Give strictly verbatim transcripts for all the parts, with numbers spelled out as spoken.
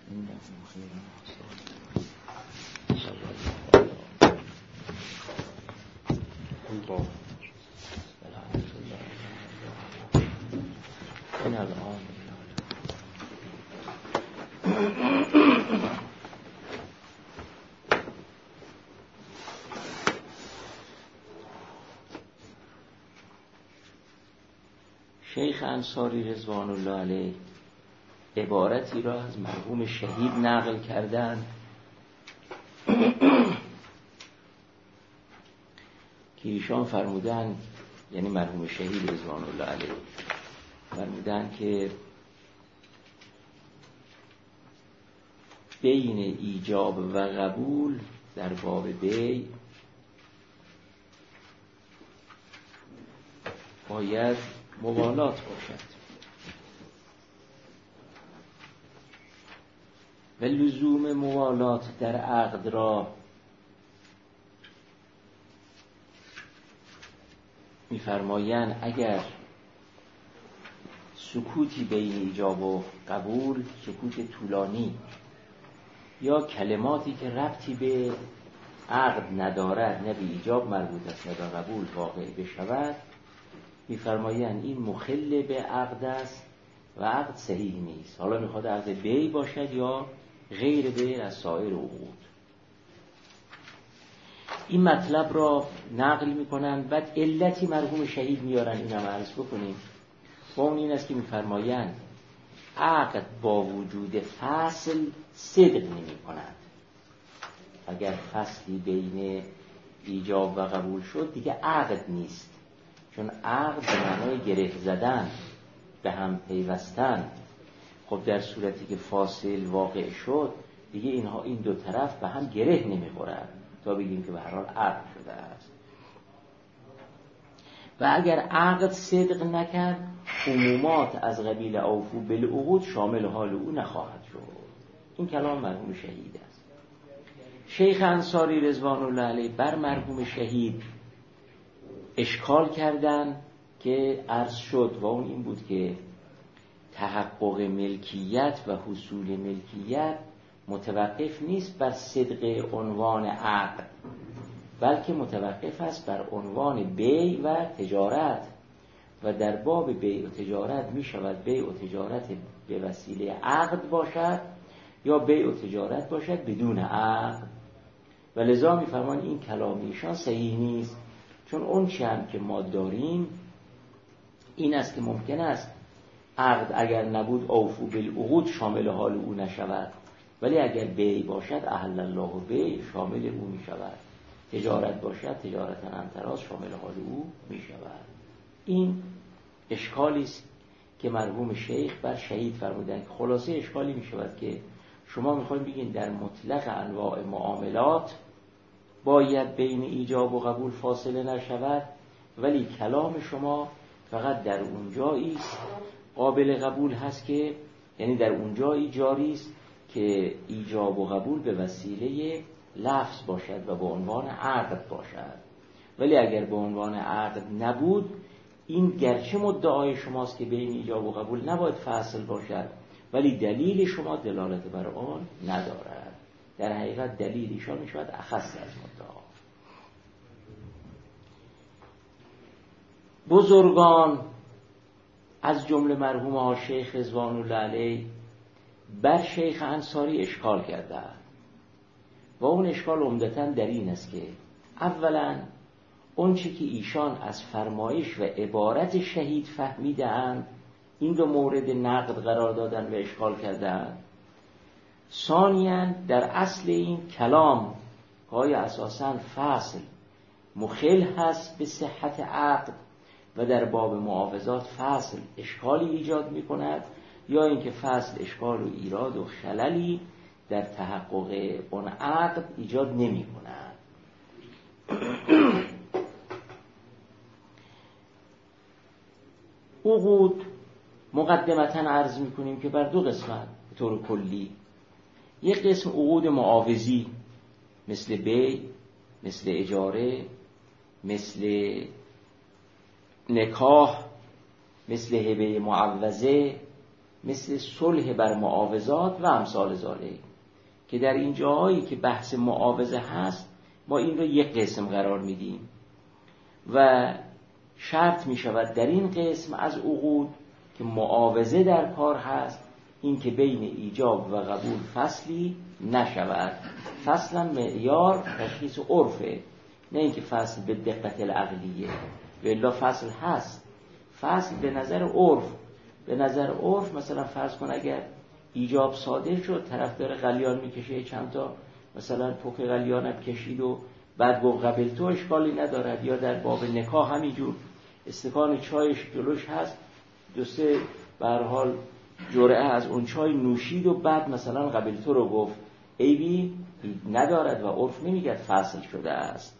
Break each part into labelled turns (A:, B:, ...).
A: شیخ انصاری رضوان الله علیه عبارتی را از مرحوم شهید نقل کردند که ایشان فرمودن، یعنی مرحوم شهید رضوان الله علیه فرمودن که بین ایجاب و قبول در باب بی باید موالات باشد و لزوم موالات در عقد را می‌فرمایند اگر سکوتی بین ایجاب و قبول، سکوت طولانی یا کلماتی که ربطی به عقد ندارد، نه به ایجاب مربوط است نه به قبول واقع بشود، می‌فرمایند این مخل به عقد است و عقد صحیح نیست. حالا میخواد عقد بی باشد یا غیر بی از سایر عقود. این مطلب را نقل میکنن، بعد علتی مرحوم شهید میارن، اینم عرض بکنیم. با اون این است که میفرمایند عقد با وجود فصل صدق نمی کند. اگر فصلی بین ایجاب و قبول شد دیگه عقد نیست، چون عقد به معنای گره زدن، به هم پیوستن. خب در صورتی که فاصل واقع شد دیگه اینها این دو طرف به هم گره نمیخورند تا بگیم که به هر حال عقد شده است. و اگر عقد صدق نکرد عمومات از قبیل اوفو بالعقود شامل حال او نخواهد شد. این کلام مرحوم شهید است. شیخ انصاری رضوان الله علیه بر مرحوم شهید اشکال کردن که عرض شد و اون این بود که تحقق ملکیت و حصول ملکیت متوقف نیست بر صدق عنوان عقد، بلکه متوقف است بر عنوان بیع و تجارت. و در باب بیع و تجارت می شود بیع و تجارت به وسیله عقد باشد یا بیع و تجارت باشد بدون عقد. و لذا می فرمان این کلام ایشان صحیح نیست، چون اون چی هم که ما داریم این است که ممکن است عقد اگر نبود اوفو بالعقود شامل حال او نشود، ولی اگر بیع باشد احل الله بیع شامل او می شود، تجارت باشد تجارت انتراز شامل حال او می شود. این اشکالی است که مرحوم شیخ بر شهید فرمودند. خلاصه اشکالی می شود که شما می خواهید بگین در مطلق انواع معاملات باید بین ایجاب و قبول فاصله نشود، ولی کلام شما فقط در اونجایی قابل قبول هست که، یعنی در اونجایی جاری است که ایجاب و قبول به وسیله لفظ باشد و به عنوان عقد باشد. ولی اگر به عنوان عقد نبود، این گرچه مدعای شماست که بین ایجاب و قبول نباید فاصل باشد، ولی دلیل شما دلالت بر آن ندارد. در حقیقت دلیل ایشان می شود اخص از مدعا. بزرگان از جمله مرحوم ها شیخ رضوان الله علیه بر شیخ انصاری اشکال کردند و اون اشکال عمدتاً در این است که اولاً اون چی که ایشان از فرمایش و عبارت شهید فهمیدند این رو مورد نقد قرار دادن و اشکال کردند. ثانیاً در اصل این کلام های اساساً فصل مخل هست به صحت عقد و در باب معاوضات فصل اشکالی ایجاد می کند، یا اینکه فصل اشکال و ایراد و خللی در تحقق اون عقد ایجاد نمی کند. عقود مقدمتاً عرض می کنیم که بر دو قسمت به طور کلی. یک قسم عقود معاوضی مثل بیع، مثل اجاره، مثل نکاح، مثل هبه معوضه مثل صلح بر معاوضات و امثال ذالک، که در این جاهایی که بحث معاوضه هست ما این رو یک قسم قرار میدیم و شرط می شود در این قسم از عقود که معاوضه در کار هست این که بین ایجاب و قبول فصلی نشود. فصلا معیار تشخیص عرفه، نه اینکه فصل به دقت العقلیه، والا فصل هست. فصل به نظر عرف، به نظر عرف مثلا فرض کن اگر ایجاب صادر شد، طرف داره قلیان میکشه، چند تا مثلا پک قلیانم کشید و بعد گفت قبل تو، اشکالی ندارد. یا در باب نکاح همینجور استکان چایش جلوش هست، دو سه به هر حال جرعه از اون چای نوشید و بعد مثلا قبل تو رو گفت، عیبی ندارد و عرف نمیگه فصل شده است.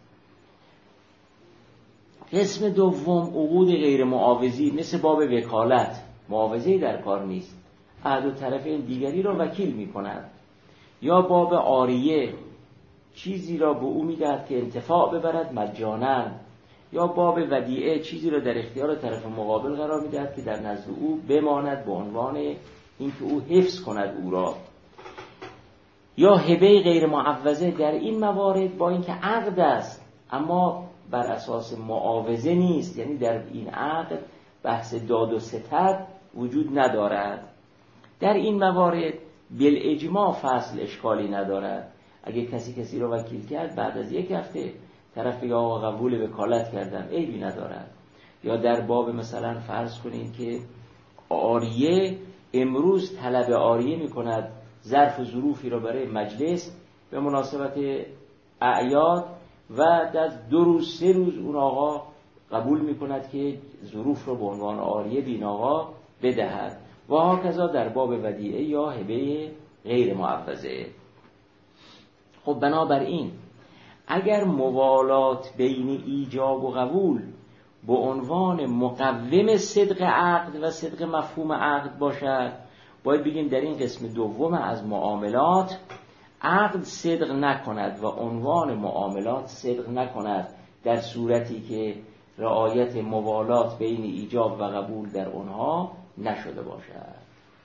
A: قسم دوم عقود غیر معاوضی، مثل باب وکالت، معاوضه‌ای در کار نیست، احد و طرفین دیگری را وکیل می‌کند. یا باب عاریه، چیزی را به او می‌دهد که انتفاع ببرد مجانا. یا باب ودیعه، چیزی را در اختیار طرف مقابل قرار می‌دهد که در نزد او بماند به عنوان اینکه او حفظ کند او را. یا هبه غیر معوضه، در این موارد با اینکه عقد است اما بر اساس معاوضه نیست، یعنی در این عقد بحث داد و ستد وجود ندارد. در این موارد بالاجماع فصل اشکالی ندارد. اگه کسی کسی رو وکیل کرد، بعد از یک هفته طرف یا آقا قبول وکالت کردم، عیبی ندارد. یا در باب مثلا فرض کنین که عاریه امروز طلب عاریه میکند، ظرف و ظروفی رو برای مجلس به مناسبت اعیاد، و در دو روز سه روز اون آقا قبول میکند که ظروف رو به عنوان عاریه بین آقا بدهد. و هاکذا در باب ودیعه یا هبه غیر معوضه. خب بنابراین اگر موالات بین ایجاب و قبول به عنوان مقوم صدق عقد و صدق مفهوم عقد باشد، باید بگیم در این قسم دوم از معاملات عقد صدق نکند و عنوان معاملات صدق نکند در صورتی که رعایت موالات بین ایجاب و قبول در اونها نشده باشد.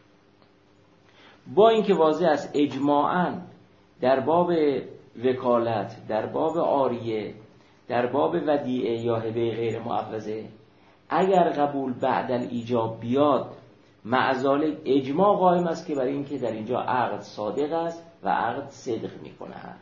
A: با اینکه واضح است اجماعاً در باب وکالت، در باب عاریه، در باب ودیعه یا هبه غیر معوضه اگر قبول بعد الایجاب بیاد، مع ذلک اجماع قائم است که برای اینکه در اینجا عقد صادق است و عقد صدق می‌کند.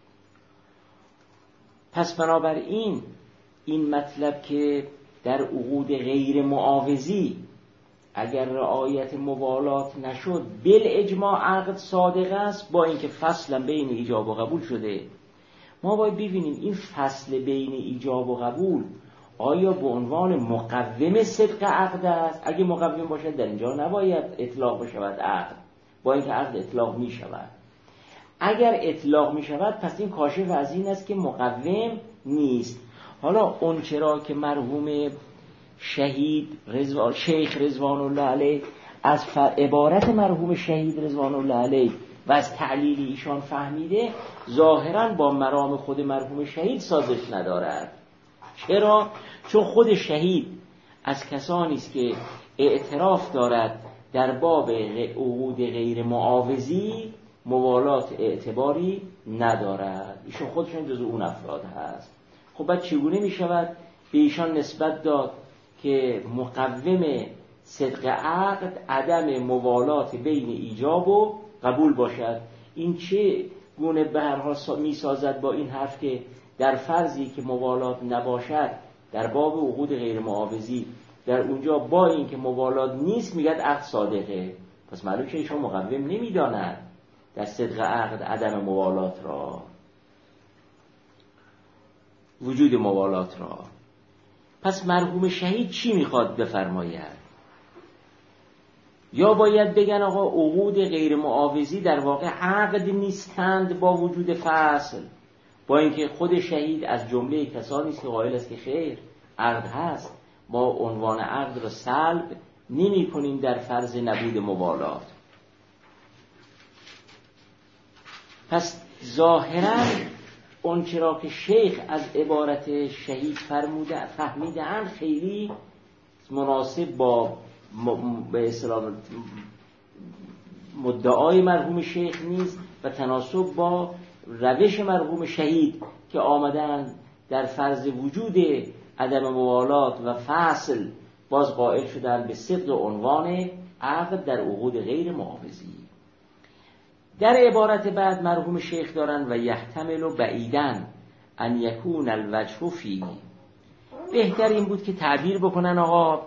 A: پس بنابراین این مطلب که در عقود غیر معاوضی اگر رعایت موالات نشد بالاجماع عقد صادق است، با اینکه فصلا بین ایجاب و قبول شده، ما باید ببینیم این فصل بین ایجاب و قبول آیا به عنوان مقوم صدق عقد است؟ اگه مقوم باشد در اینجا نباید اطلاق بشود عقد، با اینکه عقد اطلاق می شود. اگر اطلاق می شود پس این کاشف از این است که مقوم نیست. حالا اون چرا که مرحوم شهید رضوان شیخ رضوان الله علیه از عبارت مرحوم شهید رضوان الله علیه و از تعلیل ایشان فهمیده، ظاهراً با مرام خود مرحوم شهید سازش ندارد. چرا؟ چون خود شهید از کسانی است که اعتراف دارد در باب عقود غیر معاوضی موالات اعتباری ندارد، ایشون خودشون جزو اون افراد هست. خب بعد چگونه می شود به ایشان نسبت داد که مقوم صدق عقد عدم موالات بین ایجاب و قبول باشد؟ این چه گونه به هر حال می سازد با این حرف که در فرضی که موالات نباشد در باب عقود غیر معاوضی در اونجا با این که موالات نیست میگد عقد صادقه؟ پس معلوم که ایشان مقوم نمیداند در صدق عقد عدم موالات را، وجود موالات را. پس مرحوم شهید چی میخواد بفرماید؟ یا باید بگن آقا عقود غیر معاوضی در واقع عقد نیستند با وجود فصل، با اینکه خود شهید از جمله کسانی است که قائل است که خیر عقد هست، ما عنوان عقد را سلب نمی کنیم در فرض نبود موالات. پس ظاهراً اون چرا که شیخ از عبارت شهید فرموده فهمیده اند خیلی مناسب با به اصطلاح مدعای مرحوم شیخ نیست و تناسب با روش مرحوم شهید که آمدن در فرض وجود عدم موالات و فصل باز قائل شدن به صدق عنوان عقد در عقود غیر معاوضی. در عبارت بعد مرحوم شیخ دارن و یحتمل بعیدن ان یکون الوجه فی، بهتر این بود که تعبیر بکنن آقا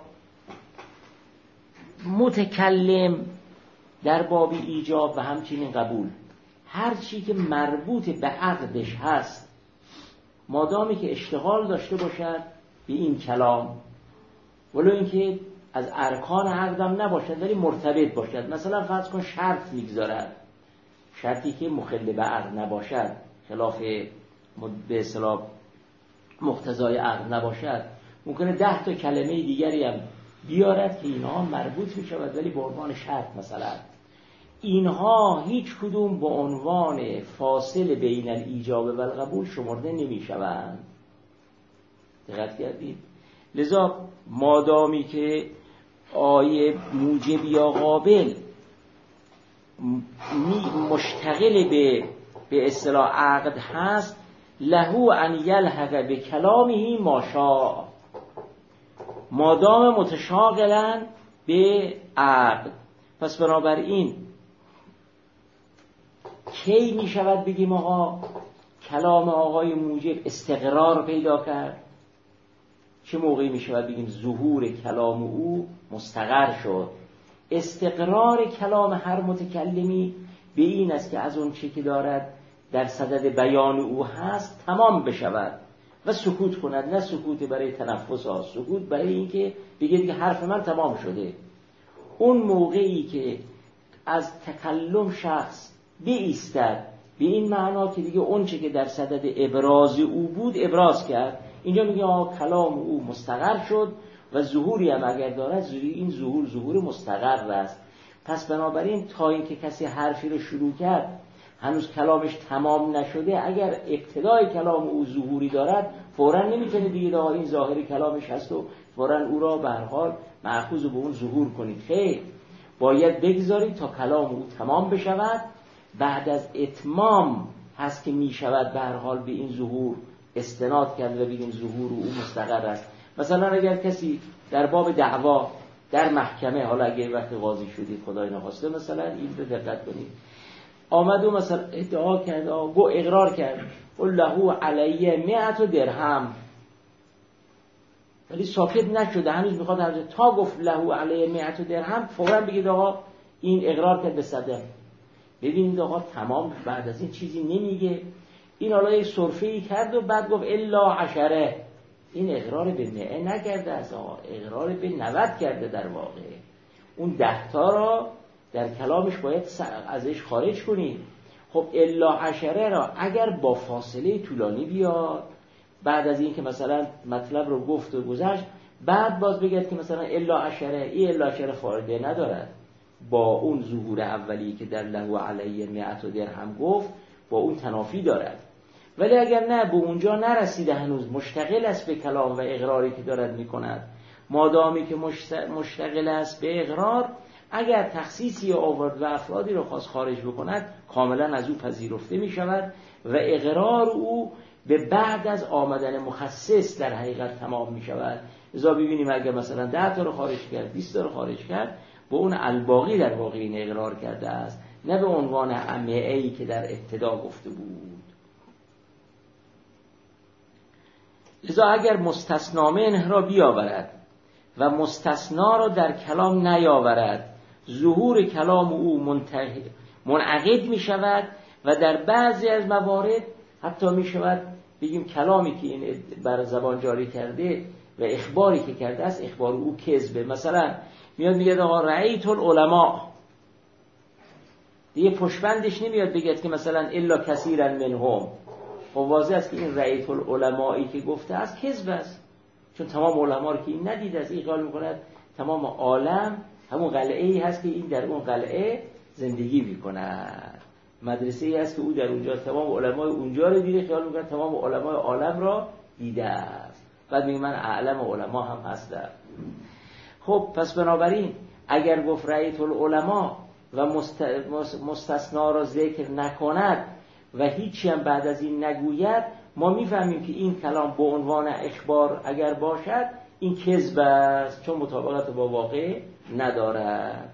A: متکلم در باب ایجاب و همچنین قبول هر چی که مربوط به عقدش هست مادامی که اشتغال داشته باشد به این کلام، ولو اینکه از ارکان عقدم نباشد ولی مرتبط باشد، مثلا فرض کن شرط میگذارد، شرطی که مخل به عقد نباشد، خلاف به اصطلاح مقتضای عقد نباشد، ممکنه ده تا کلمه دیگری هم بیارد که اینها مربوط می شود ولی به عنوان شرط. مثلا اینها هیچ کدوم به عنوان فاصل بین الایجاب و القبول شمرده نمی شوند. دقت کردید؟ لذا مادامی که آیه موجب یا قابل مشتغل به به اصطلاح عقد هست، لهو ان یلحق به کلامه ما شاء، مادام متشاغلن به عقد. پس بنابراین کی می شود بگیم آقا کلام آقای موجب استقرار پیدا کرد؟ چه موقعی می شود بگیم ظهور کلام او مستقر شد؟ استقرار کلام هر متکلمی به این است که از اون چی که دارد در صدد بیان او هست تمام بشود و سکوت کند، نه سکوت برای تنفس ها، سکوت برای این که بگه دیگه حرف من تمام شده. اون موقعی که از تکلم شخص بایستد به این معنا که دیگه اون چی که در صدد ابراز او بود ابراز کرد، اینجا میگه آقا کلام او مستقر شد و ظهوری هم اگر دارد این ظهور ظهور مستقر است. پس بنابراین تا اینکه کسی حرفی رو شروع کرد هنوز کلامش تمام نشده، اگر ابتدای کلام او ظهوری دارد فوراً نمیتونه دیگه آقا این ظاهر کلامش هست و فوراً او را به هر حال مأخوذ به اون ظهور کنید. خیر، باید بگذارید تا کلام او تمام بشود، بعد از اتمام هست که میشود به هر حال به این ظهور استناد کرد و بگیم ظهور او مستقر است. مثلا اگر کسی در باب دعوا در محکمه، حالا اگه وقت قاضی شدید خدای نخواسته، مثلا این رو دقت کنید، آمد و مثلا ادعا کرد، گو اقرار کرد له علیه مئت درهم، ولی ساکت نشده، هنوز میخواد هنوز تا گفت له علیه مئت درهم فوراً بگید آقا این اقرار کرد به صدق. ببینید آقا تمام بعد از این چیزی نمیگه، این حالا یک صرفه‌ای کرد و بعد گفت الا عشره، این اقرار به مئه نکرده است آقا، اقرار به نود کرده در واقع. اون ده تا را در کلامش باید ازش خارج کنید. خب الا عشره را اگر با فاصله طولانی بیاد، بعد از این که مثلا مطلب رو گفت و گذشت، بعد باز بگید که مثلا الا عشره، این الا عشره فایده ندارد، با اون ظهور اولی که در له علیه مئت درهم گفت با اون تنافی دارد. ولی اگر نه به اونجا نرسیده هنوز، مشتغل است به کلام و اقراری که دارد میکند، مادامی که مشتغل است به اقرار، اگر تخصیصی آورد و افرادی رو خواست خارج بکند کاملا از او پذیرفته می شود و اقرار او به بعد از آمدن مخصص در حقیقت تمام می شود. لذا ببینیم اگر مثلا ده تا رو خارج کرد، بیست تا رو خارج کرد، با اون الباقی در واقع این اقرار کرده است، نه به عنوان عمیعی که در ابتدا گفته بود. لذا اگر مستثنا منه را بیاورد و مستثنا را در کلام نیاورد، ظهور کلام او منعقد می شود و در بعضی از موارد حتی می شود بگیم کلامی که این بر زبان جاری کرده و اخباری که کرده است اخبار او کذبه. مثلا میاد میگه آقا رأیت العلماء، دیگه پشبندش نمیاد بگید که مثلا الا کثیرا منهم، خب واضح است که این رأیت العلمائی که گفته است کذب است، چون تمام علما رو که این ندیده است. این قال میکند تمام عالم همون قلعه ای هست که این در اون قلعه زندگی میکند، مدرسه ای هست که او در اونجا تمام علمای اونجا رو دیده، خیال میکنه تمام علمای عالم را دیده است، بعد میگه من اعلم علما هم هستم. خب پس بنابراین اگر گفت رأیت العلماء و مستثنا را ذکر نکند و هیچی هم بعد از این نگوید، ما میفهمیم که این کلام به عنوان اخبار اگر باشد این کذب است، چون مطابقت با واقع ندارد.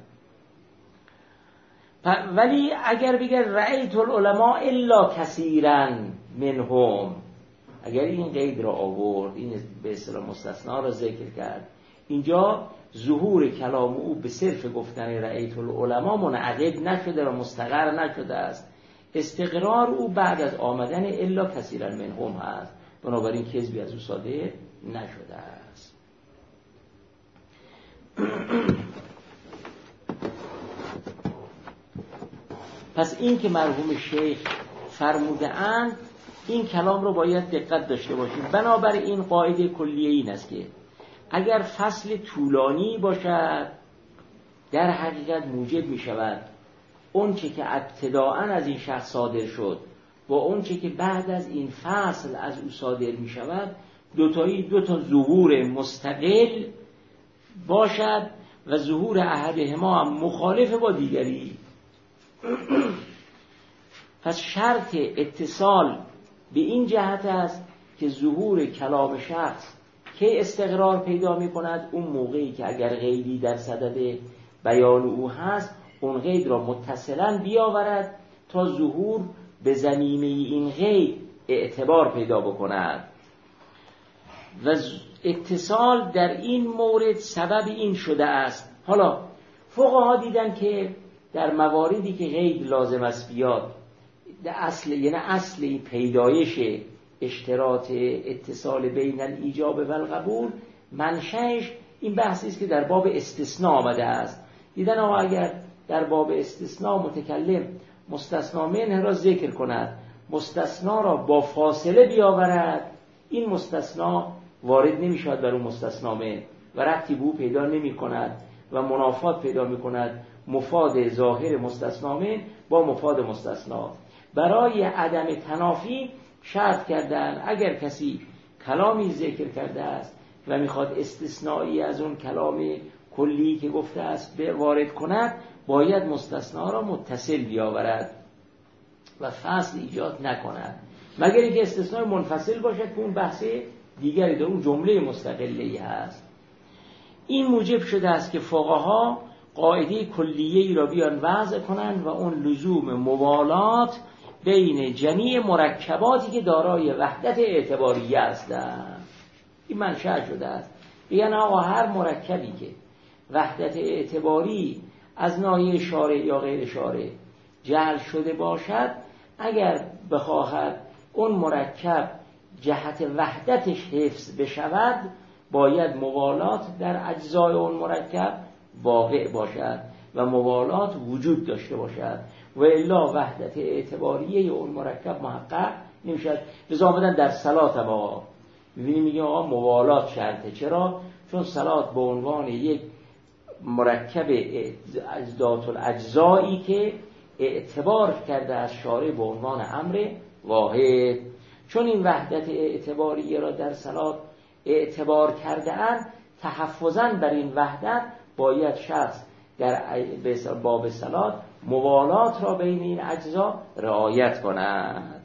A: ولی اگر بگه رأیت العلماء الا کثیرا منهم، اگر این قید را آورد، این به اصطلاح مستثنا را ذکر کرد، اینجا ظهور کلام او به صرف گفتن رأیت العلماء منعقد نشده و مستقر نشده است. استقرار او بعد از آمدن الا کثیرا منهم هست، بنابراین کذبی از او صادر نشده است. پس این که مرحوم شیخ فرموده اند این کلام رو باید دقت داشته باشیم. بنابراین قاعده کلیه این است که اگر فصل طولانی باشد در حقیقت موجب می شود اون چه که ابتداءً از این شخص صادر شد و اون چه که بعد از این فصل از او صادر می شود دوتایی دو تا ظهور مستقل باشد و ظهور احدهما هم مخالف با دیگری. پس شرط اتصال به این جهت است که ظهور کلام شخص که استقرار پیدا می کند اون موقعی که اگر غیبی در صدد بیان او هست اون غیب را متصلا بیاورد تا ظهور به ضمیمه این غیب اعتبار پیدا بکند. و اتصال در این مورد سبب این شده است. حالا فقها دیدن که در مواردی که غیب لازم است بیاد، اصل یعنی اصل پیدایش اشتراط اتصال بین الایجاب و القبول منشأش این بحثی است که در باب استثناء آمده است. دیدن آقا اگر در باب استثناء متکلم مستثنا منه را ذکر کند، مستثنا را با فاصله بیاورد، این مستثنا وارد نمی شود بر اون مستثنا منه و ربطی به او پیدا نمی کند و منافات پیدا می کند مفاد ظاهر مستثنا منه با مفاد مستثنا. برای عدم تنافی شرط کردن اگر کسی کلامی ذکر کرده است و میخواد استثنایی از اون کلام کلی که گفته است وارد کند، باید مستثنا را متصل بیاورد و فصل ایجاد نکند، مگر اینکه استثنای منفصل باشد که اون بحث دیگری داره، اون جمله مستقلی هست. این موجب شده است که فقها قاعده کلیه‌ای را بیان وضع کنند و اون لزوم موالات بین جمیع مرکباتی که دارای وحدت اعتباریه هستند. این منشأ شده است. یعنی آقا هر مرکبی که وحدت اعتباری از ناحیه شارع یا غیر شارع جعل شده باشد، اگر بخواهد اون مرکب جهت وحدتش حفظ بشود باید موالات در اجزای اون مرکب واقع باشد و موالات وجود داشته باشد و الا وحدت اعتباریه اون مرکب محقق نمیشد. لذا آمدن در صلات هم آقا میبینیم میگه آقا موالات شرطه. چرا؟ چون صلات به عنوان یک مرکب اجزات الاجزایی که اعتبار کرده از شارع به عنوان امر واحد، چون این وحدت اعتباریه را در صلات اعتبار کرده اند، تحفظاً بر این وحدت باید شخص در باب صلات موالات را بین این اجزا رعایت کند.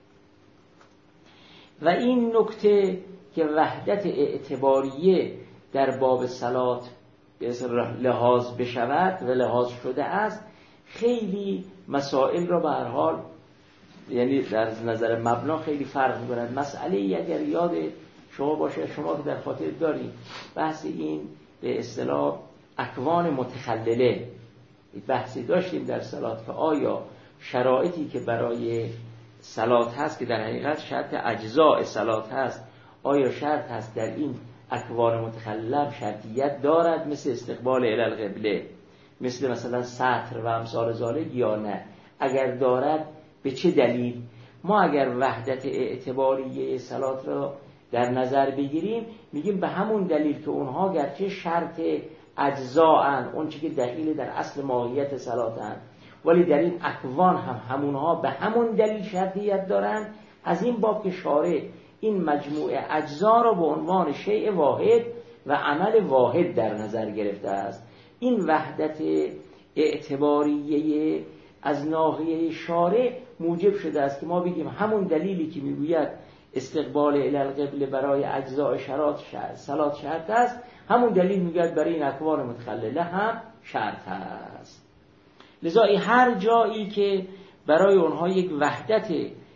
A: و این نکته که وحدت اعتباریه در باب صلات لحاظ بشود و لحاظ شده است، خیلی مسائل را به هر حال یعنی در نظر مبنا خیلی فرق می‌کند. مسئله ای اگر یاد شما باشه، شما که در خاطر دارید بحث این به اصطلاح اکوان متخلله بحثی داشتیم در صلات که آیا شرایطی که برای صلات هست که در حقیقت شرط اجزاء صلات هست، آیا شرط هست در این اکوان متخلله شرطیت دارد مثل استقبال الی القبله، مثل مثلا سطر و امثال ذالک یا نه؟ اگر دارد به چه دلیل؟ ما اگر وحدت اعتباریه صلات را در نظر بگیریم میگیم به همون دلیل که اونها گرچه شرط اجزاءن، اون چی که دخیل در اصل ماهیت صلاتن، ولی در این اکوان هم همونها به همون دلیل شرطیت دارن. از این باب که شارع این مجموعه اجزا را به عنوان شیء واحد و عمل واحد در نظر گرفته است. این وحدت اعتباریه از ناحیه شارع موجب شده است که ما بگیم همون دلیلی که میگوید استقبال الی القبله برای اجزاء شرط صلات شرط است، همون دلیل میگوید برای این اکوان متخلله هم شرط است. لذا هر جایی که برای اونها یک وحدت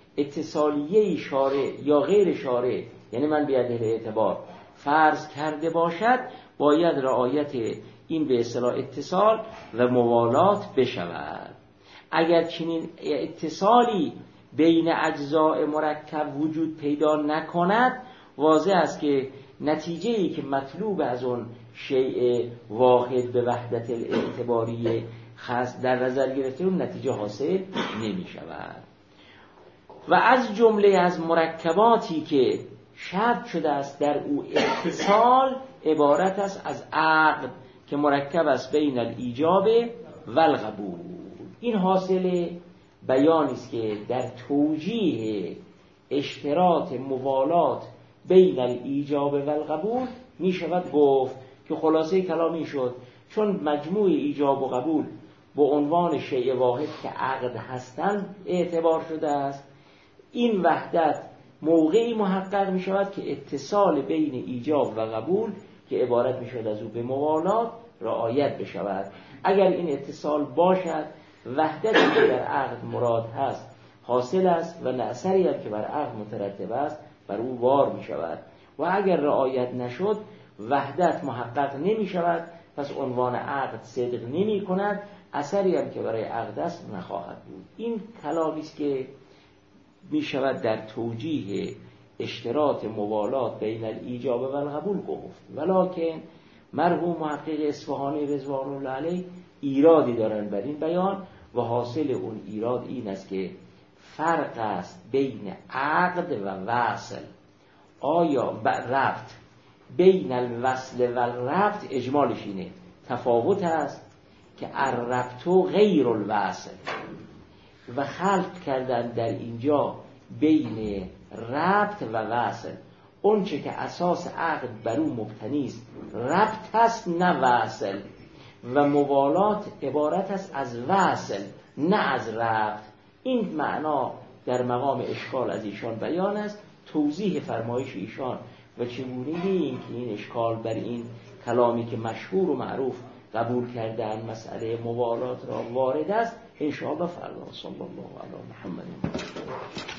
A: اتصالیه شارع یا غیر شارع، یعنی من بیادل اعتبار فرض کرده باشد، باید رعایت این به اصطلاح اتصال و موالات بشود. اگر چنین اتصالی بین اجزاء مرکب وجود پیدا نکند، واضح است که نتیجه‌ای که مطلوب از اون شیء واحد به وحدت اعتباری خاص در نظر گرفته اون نتیجه حاصل نمی شود. و از جمله از مرکباتی که شرط شده است در او اتصال، عبارت است از عقد که مرکب است بین الایجاب و القبول. این حاصل بیانی است که در توجیه اشتراط موالات بین الایجاب و القبول می شود گفت که خلاصه کلامی شد چون مجموع ایجاب و قبول با عنوان شیء واحد که عقد هستند اعتبار شده است، این وحدت موقعی محقق می شود که اتصال بین ایجاب و قبول که عبارت می شود از او به موالات رعایت بشود. اگر این اتصال باشد، وحدتی که در عقد مراد هست حاصل است و نه اثری هم که بر عقد مترتب است بر او وار می شود. و اگر رعایت نشد، وحدت محقق نمی شود، پس عنوان عقد صدق نمی کند، اثری هم که برای عقد است نخواهد بود. این کلامی است که می شود در توجیه اشتراط موالات بین الایجاب و القبول گفت. ولکن مرحوم محقق اصفهانی رضوان الله علیه ایرادی دارن بر این بیان و حاصل اون ایراد این است که فرق است بین عقد و وصل. آیا ربط بین الوصل و الربط اجمالش اینه تفاوت است که الربط غیر الوصل و خلق کردن در اینجا بین ربط و وصل. اون چه که اساس عقد بر او مبتنی است ربط است نه وصل، و موالات عبارت است از وصل نه از ربط. این معنا در مقام اشکال از ایشان بیان است. توضیح فرمایش ایشان و چگونگی این که این اشکال بر این کلامی که مشهور و معروف قبول کردن مسئله موالات را وارد است، ان شاء الله فردا. صلی الله علی محمد.